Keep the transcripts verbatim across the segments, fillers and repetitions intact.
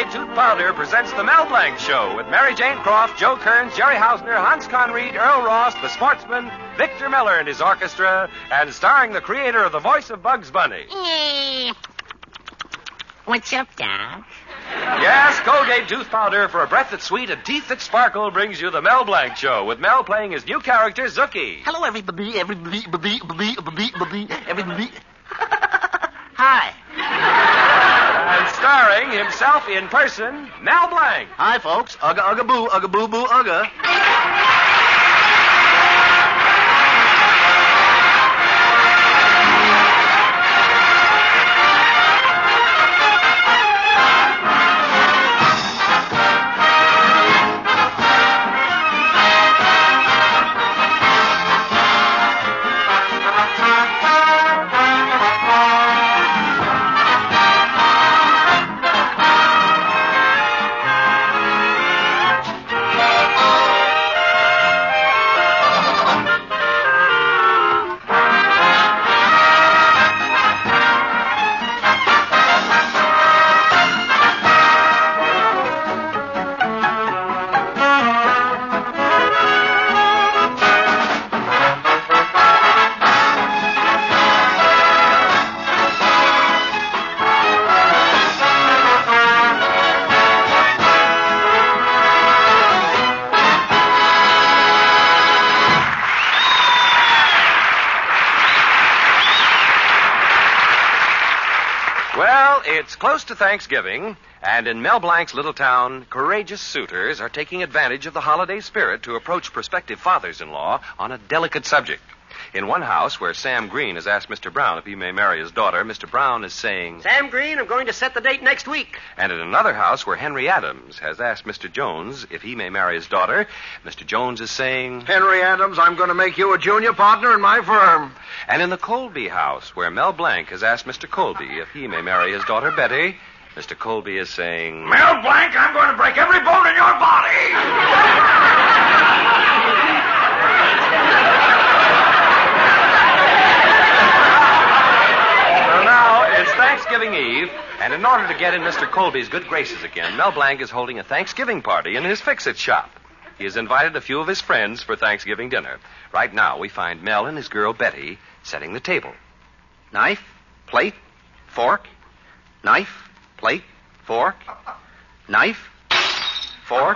Colgate Tooth Powder presents the Mel Blanc Show with Mary Jane Croft, Joe Kearns, Jerry Hausner, Hans Conried, Earl Ross, the Sportsman, Victor Miller and his orchestra, and starring the creator of the voice of Bugs Bunny. What's up, Doc? Yes, Colgate Tooth Powder for a breath that's sweet and teeth that sparkle brings you the Mel Blanc Show with Mel playing his new character, Zookie. Hello, everybody, everybody, everybody, everybody, everybody, everybody. Hi. And starring himself in person, Mel Blanc. Hi, folks. Ugga, ugga, boo, ugga, boo, boo, ugga. It's close to Thanksgiving, and in Mel Blanc's little town, courageous suitors are taking advantage of the holiday spirit to approach prospective fathers-in-law on a delicate subject. In one house where Sam Green has asked Mister Brown if he may marry his daughter, Mister Brown is saying, Sam Green, I'm going to set the date next week. And in another house where Henry Adams has asked Mister Jones if he may marry his daughter, Mister Jones is saying, Henry Adams, I'm going to make you a junior partner in my firm. And in the Colby house where Mel Blanc has asked Mister Colby if he may marry his daughter Betty, Mister Colby is saying, Mel Blanc, I'm going to break every bone in your body. Thanksgiving Eve, and in order to get in Mister Colby's good graces again, Mel Blanc is holding a Thanksgiving party in his Fix-It shop. He has invited a few of his friends for Thanksgiving dinner. Right now, we find Mel and his girl Betty setting the table. Knife, plate, fork, knife, plate, fork, knife, fork.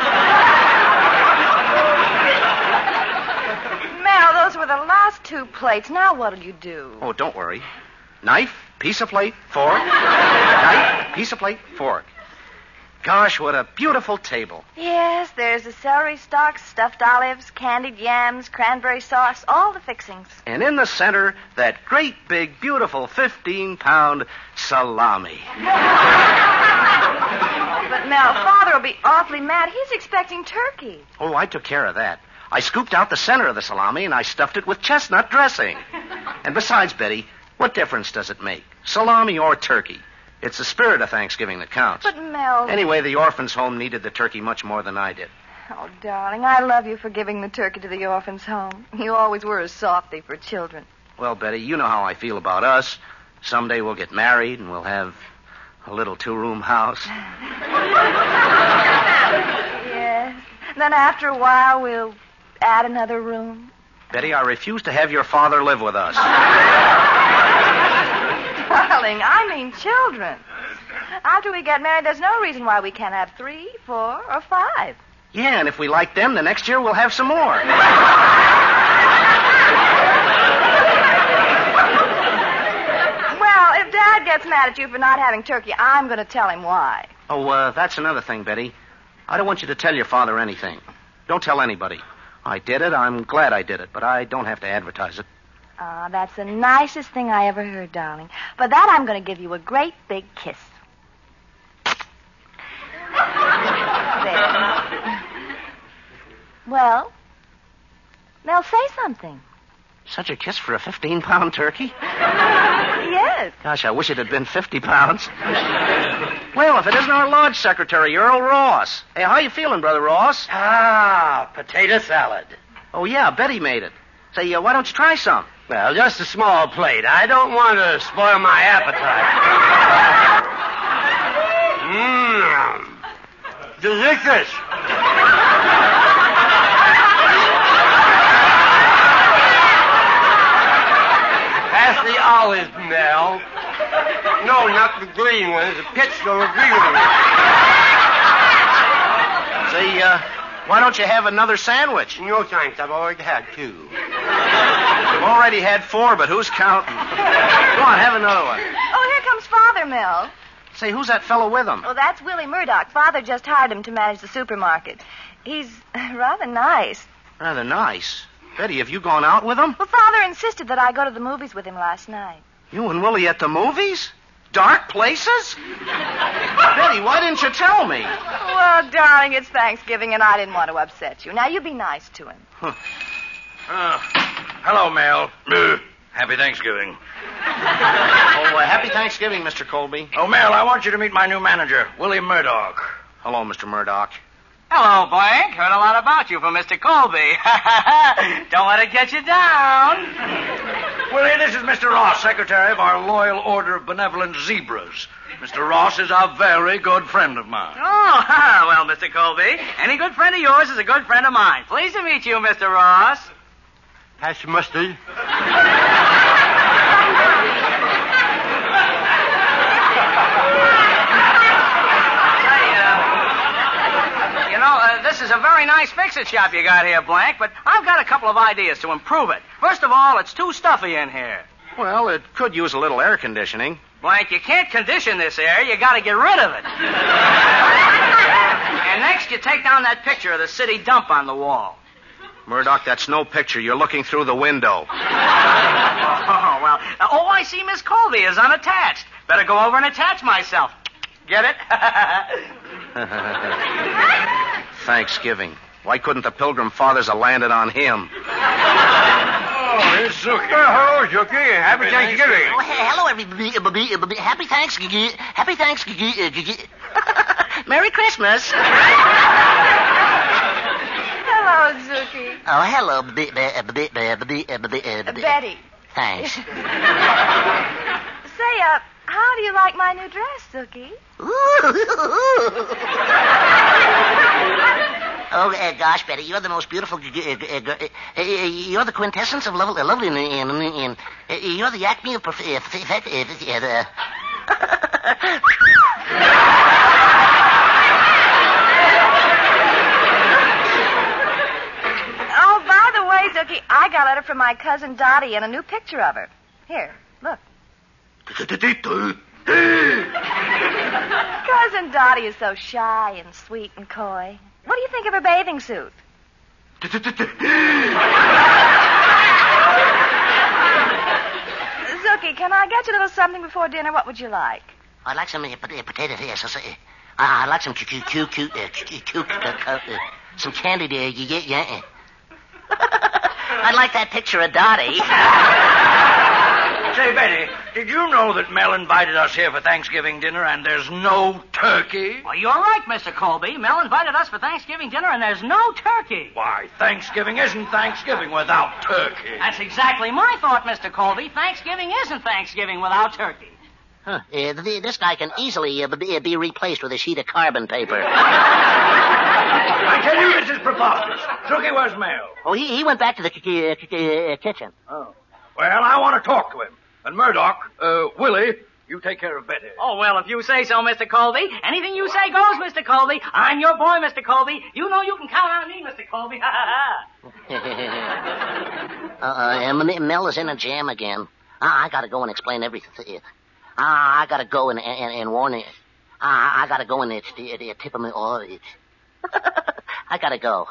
Mel, those were the last two plates. Now what'll you do? Oh, don't worry. Knife, piece of plate, fork. Knife, piece of plate, fork. Gosh, what a beautiful table. Yes, there's the celery stalks, stuffed olives, candied yams, cranberry sauce, all the fixings. And in the center, that great big, beautiful fifteen-pound salami. But, Mel, Father will be awfully mad. He's expecting turkey. Oh, I took care of that. I scooped out the center of the salami and I stuffed it with chestnut dressing. And besides, Betty, what difference does it make? Salami or turkey? It's the spirit of Thanksgiving that counts. But, Mel... Anyway, the orphans' home needed the turkey much more than I did. Oh, darling, I love you for giving the turkey to the orphans' home. You always were a softy for children. Well, Betty, you know how I feel about us. Someday we'll get married and we'll have a little two-room house. Yes. Then after a while, we'll add another room. Betty, I refuse to have your father live with us. Darling, I mean children. After we get married, there's no reason why we can't have three, four, or five. Yeah, and if we like them, the next year we'll have some more. Well, if Dad gets mad at you for not having turkey, I'm going to tell him why. Oh, uh, that's another thing, Betty. I don't want you to tell your father anything. Don't tell anybody. I did it. I'm glad I did it, but I don't have to advertise it. Ah, oh, that's the nicest thing I ever heard, darling. For that, I'm going to give you a great big kiss. There. Well, Mel, say something. Such a kiss for a fifteen-pound turkey? Yes. Gosh, I wish it had been fifty pounds. Well, if it isn't our lodge secretary, Earl Ross. Hey, how you feeling, Brother Ross? Ah, potato salad. Oh, yeah, Betty made it. Say, uh, why don't you try some? Well, just a small plate. I don't want to spoil my appetite. Mmm, Delicious. Pass the olives, Mel. No, not the green ones. The pitch will agree with me. Say, uh, why don't you have another sandwich? No, thanks. I've already had two. You've already had four, but who's counting? Go on, have another one. Oh, here comes Father, Mel. Say, who's that fellow with him? Oh, that's Willie Murdoch. Father just hired him to manage the supermarket. He's rather nice. Rather nice. Betty, have you gone out with him? Well, Father insisted that I go to the movies with him last night. You and Willie at the movies? Dark places? Betty, why didn't you tell me? Well, darling, it's Thanksgiving, and I didn't want to upset you. Now, you be nice to him. Huh. Uh, hello, Mel. Uh, happy Thanksgiving. Oh, uh, happy Thanksgiving, Mister Colby. Oh, Mel, I want you to meet my new manager, Willie Murdoch. Hello, Mister Murdoch. Hello, Blank. Heard a lot about you from Mister Colby. Don't let it get you down. Willie, this is Mister Ross, secretary of our Loyal Order of Benevolent Zebras. Mister Ross is a very good friend of mine. Oh, well, Mister Colby, any good friend of yours is a good friend of mine. Pleased to meet you, Mister Ross. Pass the mustard. You know, uh, this is a very nice fix-it shop you got here, Blank, but I've got a couple of ideas to improve it. First of all, it's too stuffy in here. Well, it could use a little air conditioning. Blank, you can't condition this air. You got to get rid of it. And next, you take down that picture of the city dump on the wall. Murdoch, that's no picture. You're looking through the window. Oh, well. Oh, I see Miss Colby is unattached. Better go over and attach myself. Get it? Thanksgiving. Why couldn't the Pilgrim Fathers have landed on him? Oh, here's Zookie. Oh, hello, Zookie. Happy Thanksgiving. Oh, hey, hello, everybody. everybody. Happy Thanksgiving. Happy Thanksgiving. Merry Christmas. Hello, Zookie. Oh, hello, Betty. Betty. Thanks. Say, uh, how do you like my new dress, Zookie? Oh, uh, gosh, Betty, you're the most beautiful. Uh, uh, uh, you're the quintessence of lovely. lovely and, and, and, uh, you're the acme of perfect. Uh, Oh, by the way, Zookie, I got a letter from my cousin Dottie and a new picture of her. Here, look. Cousin Dottie is so shy and sweet and coy. What do you think of her bathing suit? Zookie, can I get you a little something before dinner? What would you like? I'd like some uh, potatoes. Yes, uh, I'd like some cute, cute, cute, uh, cute, cute uh, uh, some candy. Uh, yeah, yeah. I'd like that picture of Dottie. Say, Betty, did you know that Mel invited us here for Thanksgiving dinner and there's no turkey? Well, you're right, Mister Colby. Mel invited us for Thanksgiving dinner, and there's no turkey. Why, Thanksgiving isn't Thanksgiving without turkey. That's exactly my thought, Mister Colby. Thanksgiving isn't Thanksgiving without turkey. Huh. Uh, th- this guy can easily uh, be, be replaced with a sheet of carbon paper. I tell you, this is preposterous. Zookie, where's Mel? Oh, he, he went back to the k- k- k- kitchen. Oh. Well, I want to talk to him. And Murdoch, uh, Willie, you take care of Betty. Oh, well, if you say so, Mister Colby. Anything you say goes, Mister Colby. I'm your boy, Mister Colby. You know you can count on me, Mister Colby. Ha, ha, uh, uh, Mel is in a jam again. I, I gotta go and explain everything. Uh, I gotta go and, and, and warn it. Uh, I gotta go and it's, it, it, tip him. Oh, it's... I gotta go.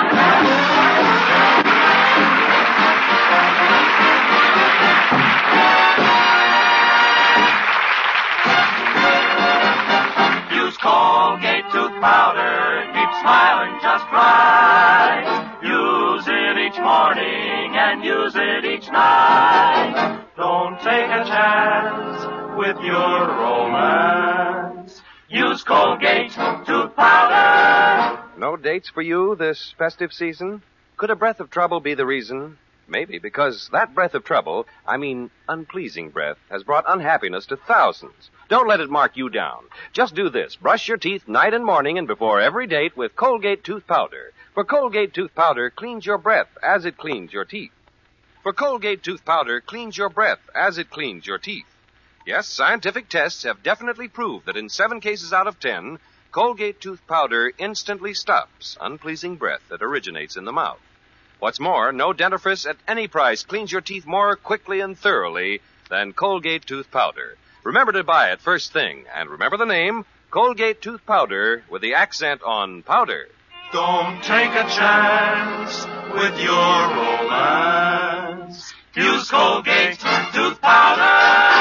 Use Colgate tooth powder, keep smiling just right. Use it each morning and use it each night. Don't take a chance with your romance. Use Colgate tooth powder. No dates for you this festive season? Could a breath of trouble be the reason? Maybe, because that breath of trouble, I mean unpleasing breath, has brought unhappiness to thousands. Don't let it mark you down. Just do this. Brush your teeth night and morning and before every date with Colgate Tooth Powder. For Colgate Tooth Powder cleans your breath as it cleans your teeth. For Colgate Tooth Powder cleans your breath as it cleans your teeth. Yes, scientific tests have definitely proved that in seven cases out of ten, Colgate Tooth Powder instantly stops unpleasing breath that originates in the mouth. What's more, no dentifrice at any price cleans your teeth more quickly and thoroughly than Colgate Tooth Powder. Remember to buy it first thing, and remember the name, Colgate Tooth Powder, with the accent on powder. Don't take a chance with your romance. Use Colgate Tooth Powder.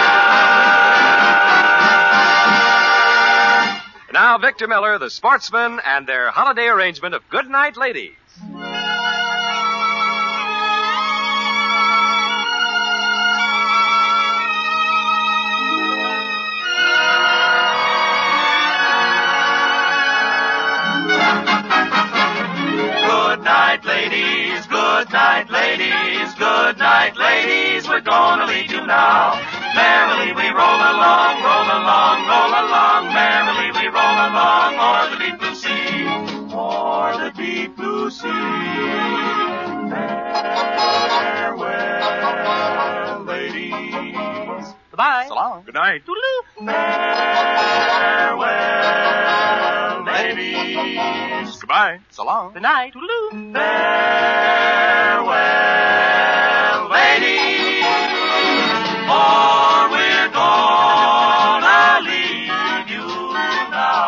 Now, Victor Miller, the Sportsman, and their holiday arrangement of Good Night, Ladies. Ladies, good night, ladies, good night, ladies, we're gonna leave you now. Merrily we roll along, roll along, roll along, merrily we roll along, o'er the deep blue sea, o'er the deep blue sea. Farewell, ladies. Goodbye. So long. Good night. Toodaloo. Farewell, ladies. Goodbye. So long. Good night. Toodaloo. Farewell, ladies, or we're gonna leave you now.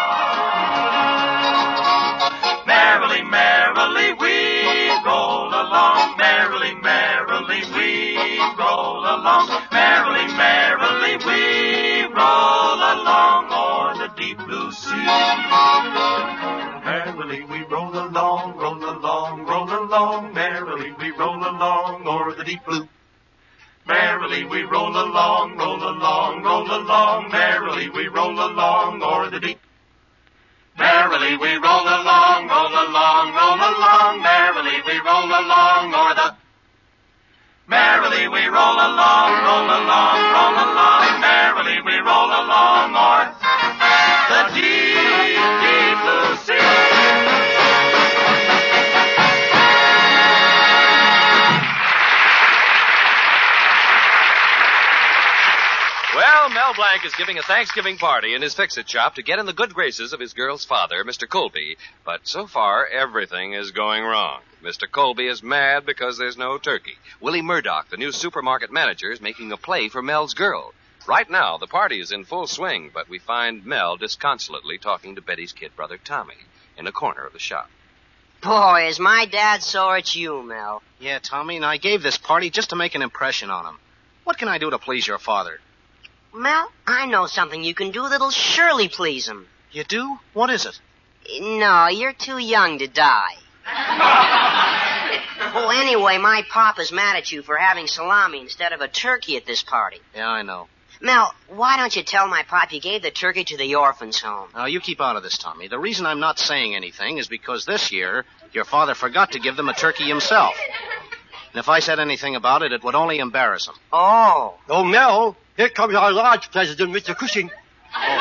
Merrily, merrily we roll along, merrily, merrily we roll along, merrily, merrily we roll along o'er the deep blue sea. Merrily we roll along, roll along, roll along, merrily we roll along o'er the deep blue. Merrily we roll along, roll along, roll along, merrily we roll along o'er the deep. Merrily we roll along, roll along, roll along, merrily we roll along o'er the. Merrily we roll along, roll along, roll along, merrily we roll along o'er the deep, deep blue sea. Well, Mel Blanc is giving a Thanksgiving party in his fix-it shop to get in the good graces of his girl's father, Mister Colby. But so far, everything is going wrong. Mister Colby is mad because there's no turkey. Willie Murdoch, the new supermarket manager, is making a play for Mel's girl. Right now, the party is in full swing, but we find Mel disconsolately talking to Betty's kid brother, Tommy, in a corner of the shop. Boy, is my dad sore at you, Mel. Yeah, Tommy, and I gave this party just to make an impression on him. What can I do to please your father? Mel, I know something you can do that'll surely please him. You do? What is it? No, you're too young to die. Oh, anyway, my papa's mad at you for having salami instead of a turkey at this party. Yeah, I know. Mel, why don't you tell my pop you gave the turkey to the orphans' home? Now, you keep out of this, Tommy. The reason I'm not saying anything is because this year your father forgot to give them a turkey himself. And if I said anything about it, it would only embarrass him. Oh. Oh, Mel, here comes our lodge president, Mister Cushing. Oh.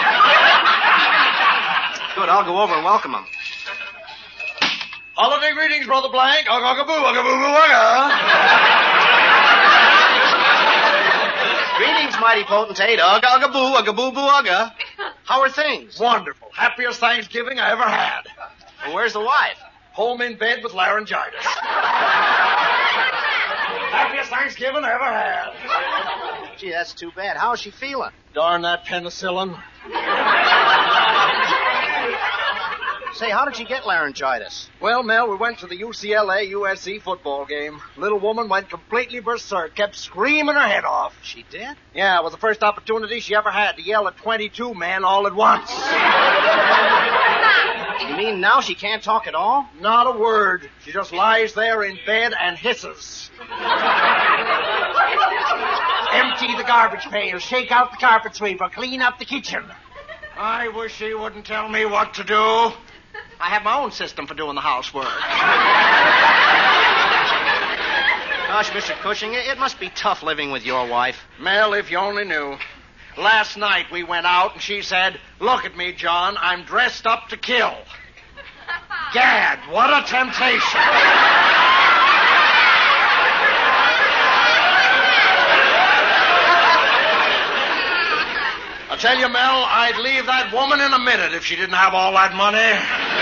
Good, I'll go over and welcome him. Holiday greetings, Brother Blank. Ugga-ugga-boo, ugga-boo-boo-ugga. Greetings, mighty potentate. Ugga-ugga-boo, ugga-boo-boo-ugga. How are things? Wonderful. Happiest Thanksgiving I ever had. Well, where's the wife? Home in bed with laryngitis. Happiest Thanksgiving I ever had. Gee, that's too bad. How's she feeling? Darn that penicillin. Say, how did you get laryngitis? Well, Mel, we went to the U C L A U S C football game. Little woman went completely berserk, kept screaming her head off. She did? Yeah, it was the first opportunity she ever had to yell at twenty-two men all at once. You mean now she can't talk at all? Not a word. She just lies there in bed and hisses. Empty the garbage pail, shake out the carpet sweeper, clean up the kitchen. I wish she wouldn't tell me what to do. I have my own system for doing the housework. Gosh, Mister Cushing, it must be tough living with your wife. Mel, if you only knew. Last night we went out and she said, "Look at me, John. I'm dressed up to kill." Gad, what a temptation. I tell you, Mel, I'd leave that woman in a minute if she didn't have all that money.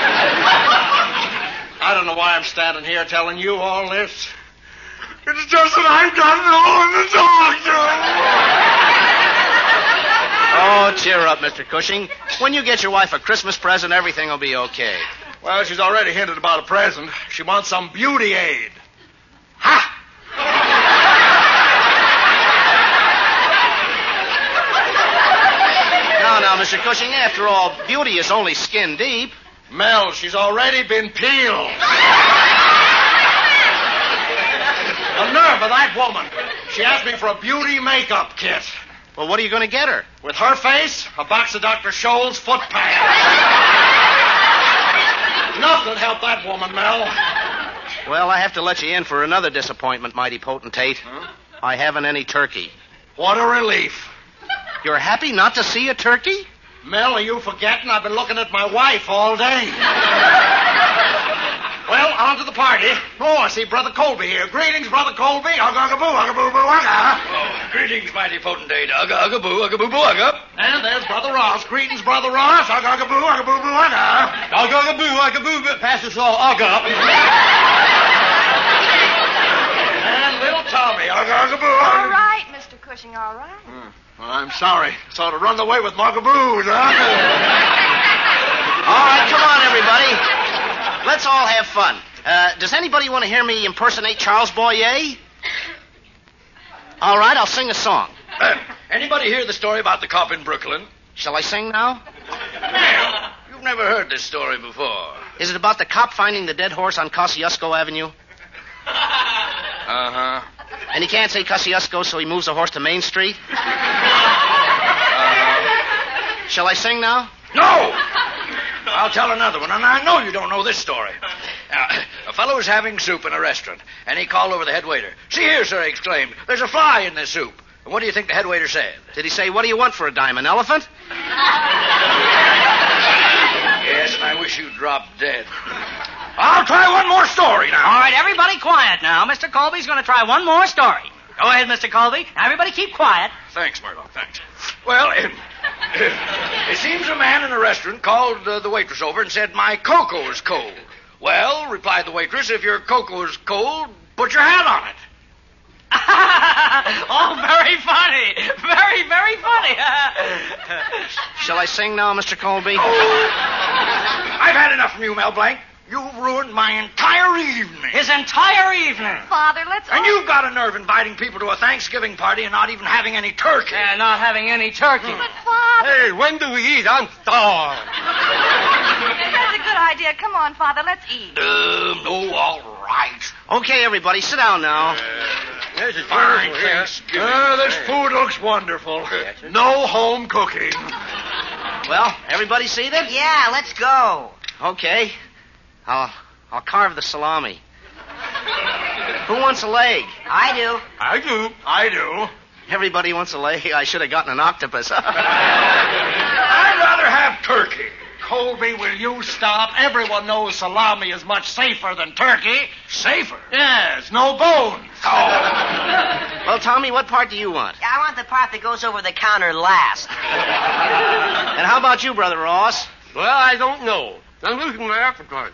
I don't know why I'm standing here telling you all this. It's just that I got no one to talk to. Oh, cheer up, Mister Cushing. When you get your wife a Christmas present, everything will be okay. Well, she's already hinted about a present. She wants some beauty aid. Ha! Now, now, Mister Cushing, after all, beauty is only skin deep. Mel, she's already been peeled. The nerve of that woman. She asked me for a beauty makeup kit. Well, what are you going to get her? With her face, a box of Doctor Scholl's foot pads. Nothing helped that woman, Mel. Well, I have to let you in for another disappointment, mighty potentate. Huh? I haven't any turkey. What a relief. You're happy not to see a turkey? Mel, are you forgetting? I've been looking at my wife all day. Well, on to the party. Oh, I see Brother Colby here. Greetings, Brother Colby. Ugga-ugga-boo, ugga-boo-boo, ugga. Oh, greetings, mighty potentate. Ugga-ugga-boo, ugga-boo-boo, ugga. And there's Brother Ross. Greetings, Brother Ross. Ugga-ugga-boo, ugga-boo-boo, ugga. Ugga-ugga-boo, ugga-boo, pass us all ugga. And little Tommy. Ugga-ugga-boo, All ugga. right, Mister Cushing, all right. Hmm. Well, I'm sorry. Sort of run away with Muggaboos, huh? All right, come on, everybody. Let's all have fun. Uh, does anybody want to hear me impersonate Charles Boyer? All right, I'll sing a song. Uh, anybody hear the story about the cop in Brooklyn? Shall I sing now? Well, you've never heard this story before. Is it about the cop finding the dead horse on Kosciuszko Avenue? Uh-huh. And he can't say Kosciuszko, so he moves the horse to Main Street? Uh-huh. Shall I sing now? No! I'll tell another one, and I know you don't know this story. Now, a fellow was having soup in a restaurant, and he called over the head waiter. "See here, sir," he exclaimed, "there's a fly in this soup." And what do you think the head waiter said? Did he say, "What do you want for a dime, an elephant?" Yes, and I wish you'd drop dead. I'll try one more story now. All right, everybody quiet now. Mister Colby's going to try one more story. Go ahead, Mister Colby. Now, everybody keep quiet. Thanks, Murdoch, thanks. Well, it, it seems a man in a restaurant called uh, the waitress over and said, "My cocoa is cold." "Well," replied the waitress, "if your cocoa is cold, put your hat on it." Oh, very funny. Very, very funny. Shall I sing now, Mister Colby? I've had enough from you, Mel Blanc. You've ruined my entire evening. His entire evening. Father, let's And all... you've got a nerve inviting people to a Thanksgiving party and not even having any turkey. And not having any turkey. But, Father... Hey, when do we eat? I'm starved. That's a good idea. Come on, Father, let's eat. Um, oh, all right. Okay, everybody, sit down now. There's a Fine beautiful here. Thanksgiving. Uh, this food looks wonderful. No home cooking. Well, everybody seated? Yeah, let's go. Okay. I'll, I'll carve the salami. Who wants a leg? I do. I do. I do. Everybody wants a leg. I should have gotten an octopus. I'd rather have turkey. Colby, will you stop? Everyone knows salami is much safer than turkey. Safer? Yes, no bones. Oh. Well, Tommy, what part do you want? I want the part that goes over the counter last. And how about you, Brother Ross? Well, I don't know. I'm losing my appetite.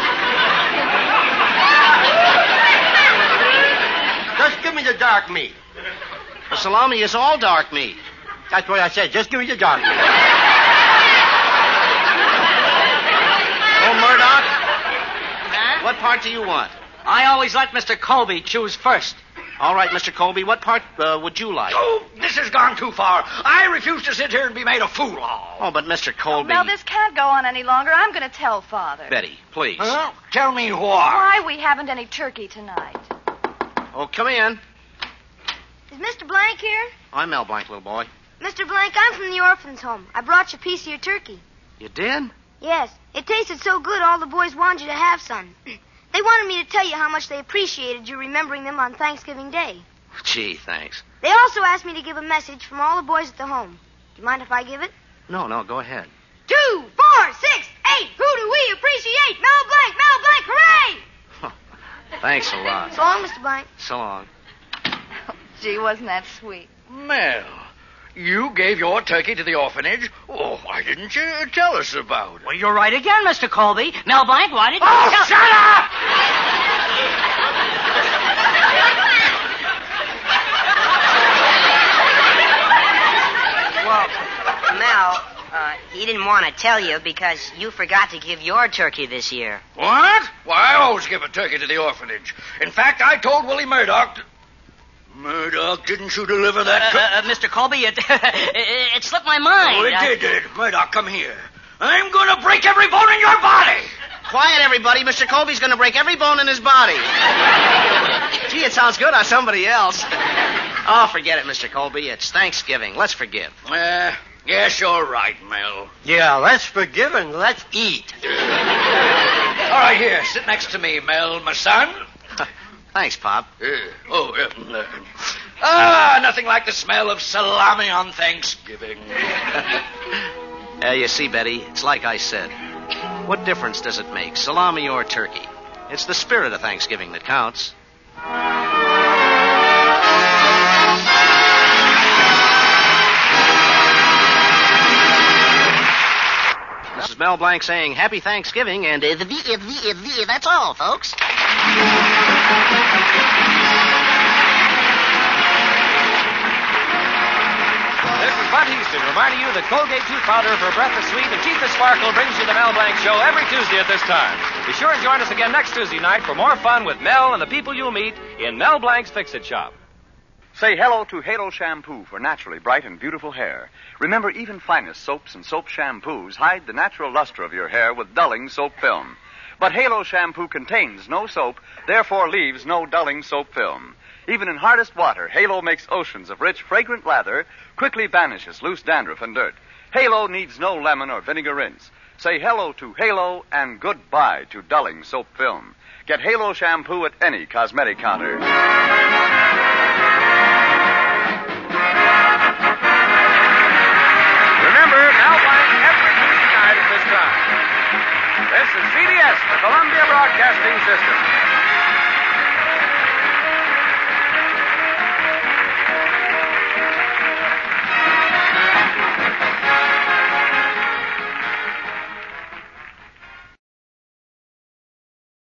Just give me the dark meat. The salami is all dark meat. That's what I said. Just give me the dark meat. Oh, Murdoch, Huh? what part do you want? I always let Mister Colby choose first. All right, Mister Colby, what part uh, would you like? Oh, this has gone too far. I refuse to sit here and be made a fool of. Oh, but Mister Colby... Well, this can't go on any longer. I'm going to tell Father. Betty, please. Huh? Tell me why. Why we haven't any turkey tonight. Oh, come in. Is Mister Blank here? I'm Mel Blanc, little boy. Mister Blank, I'm from the orphan's home. I brought you a piece of your turkey. You did? Yes. It tasted so good, all the boys wanted you to have some. They wanted me to tell you how much they appreciated you remembering them on Thanksgiving Day. Gee, thanks. They also asked me to give a message from all the boys at the home. Do you mind if I give it? No, no, go ahead. Two, four, six, eight. Who do we appreciate? Mel Blanc, Mel Blanc, hooray! Thanks a lot. So long, Mister Blanc. So long. Gee, wasn't that sweet? Mel, you gave your turkey to the orphanage? Oh, why didn't you tell us about it? Well, you're right again, Mister Colby. Mel Blanc, why didn't Oh, you tell... shut up! Well, Mel, uh, he didn't want to tell you because you forgot to give your turkey this year. What? Why, I always give a turkey to the orphanage. In fact, I told Willie Murdoch... To... Murdoch, didn't you deliver that... Uh, uh, uh, Mister Colby, it, it, it slipped my mind. Oh, it I... did, did it? Murdoch, come here. I'm going to break every bone in your body. Quiet, everybody. Mister Colby's going to break every bone in his body. Gee, it sounds good on somebody else. Oh, forget it, Mister Colby. It's Thanksgiving. Let's forgive. Uh, yes, you're right, Mel. Yeah, let's forgive and let's eat. All right, here, sit next to me, Mel, my son. Thanks, Pop. Uh, oh, uh, uh, ah, nothing like the smell of salami on Thanksgiving. Uh, you see, Betty, it's like I said. What difference does it make, salami or turkey? It's the spirit of Thanksgiving that counts. This is Mel Blanc saying Happy Thanksgiving, and uh, the, the, the, the, that's all, folks. This is Bud Easton reminding you that Colgate Tooth Powder for breath is sweet and teeth that sparkle brings you the Mel Blanc Show every Tuesday at this time. Be sure and join us again next Tuesday night for more fun with Mel and the people you'll meet in Mel Blanc's Fix-It Shop. Say hello to Halo Shampoo for naturally bright and beautiful hair. Remember, even finest soaps and soap shampoos hide the natural luster of your hair with dulling soap film. But Halo Shampoo contains no soap, therefore leaves no dulling soap film. Even in hardest water, Halo makes oceans of rich, fragrant lather, quickly banishes loose dandruff and dirt. Halo needs no lemon or vinegar rinse. Say hello to Halo and goodbye to dulling soap film. Get Halo Shampoo at any cosmetic counter. Remember, Mel Blanc every Tuesday night at this time. This is C B S, the Columbia Broadcasting System.